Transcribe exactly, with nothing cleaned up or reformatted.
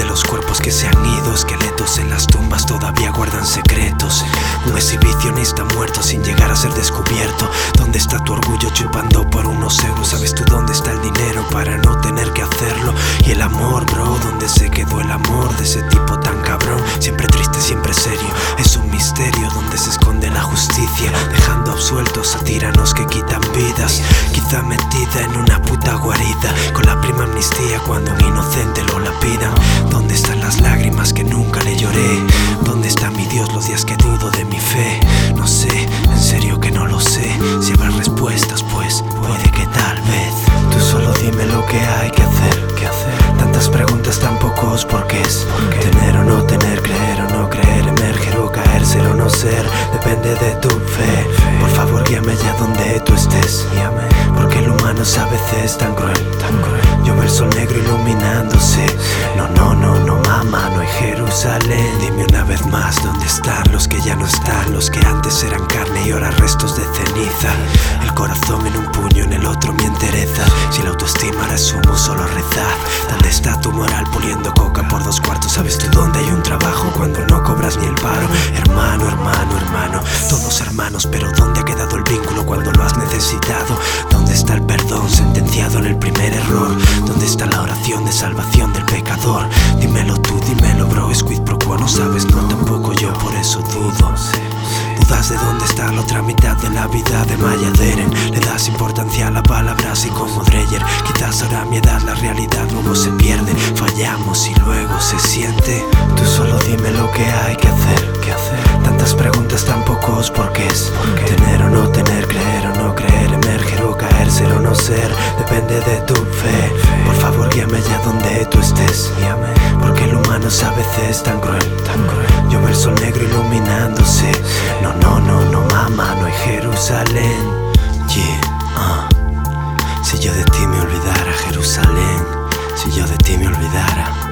los cuerpos que se han ido, esqueletos en las tumbas todavía guardan secretos. Un exhibicionista muerto sin llegar a ser descubierto. ¿Dónde está tu orgullo chupando por unos euros? ¿Sabes tú dónde está el dinero para no tener que hacerlo? Y el amor, bro, ¿dónde se quedó el amor de ese tipo tan cabrón? Siempre triste, siempre serio, es un misterio donde se esconde la justicia, dejando absueltos a tiranos que quitan vidas. Quizá metida en una puta guarida, con la prima amnistía cuando un inocente lo lapidan. ¿Dónde están las lágrimas que nunca le lloré? ¿Dónde está mi Dios los días que dudo de mi fe? No sé, en serio que no lo sé. Si habrá respuestas, pues puede que tal vez. Tú solo dime lo que hay que hacer, que hacer. Tantas preguntas, tan pocos porqués. Tener o no tener, creer o no creer, emerger o caer, ser o no ser, depende de tu fe. Por favor guíame allá donde tú estés, porque el humano es a veces tan cruel, tan cruel. Yo veo el sol negro iluminándose. No, no, no, no, mamá, no hay Jerusalén. Dime una vez más dónde están los que ya no están, los que antes eran carne y ahora restos de ceniza. El corazón en un puño, en el otro mi entereza. Si la autoestima la sumo, solo rezar. ¿Dónde está tu moral puliendo coca por dos cuartos? ¿Sabes tú dónde hay un trabajo cuando no cobras ni el paro? Hermano, hermano, hermano, todos hermanos, pero ¿dónde ha quedado el vínculo cuando lo has necesitado? ¿Dónde está el perdón sentenciado en el primer error? ¿Dónde está la oración de salvación del pecador? Dímelo tú, dímelo, bro, es quid pro quo. No sabes, no, tampoco yo, por eso dudo. Dudas de dónde está la otra mitad de la vida de Maya Deren. Le das importancia a la palabra así como Dreyer. Quizás ahora a mi edad la realidad luego se pierde. Fallamos y luego se siente. Tú solo dime lo que hay que hacer, que hacer. Tantas preguntas, tan pocos porqués. Tener o no tener, creer o no creer, emerger o caer, ser o no ser, depende de tu fe. Por favor guíame allá donde tú estés, porque el humano es a veces tan cruel, tan cruel. Yo veo el sol negro iluminándose. No, no, no, no, mamá, no hay Jerusalén. Yeah, uh. Si yo de ti me olvidara, Jerusalén, si yo de ti me olvidara.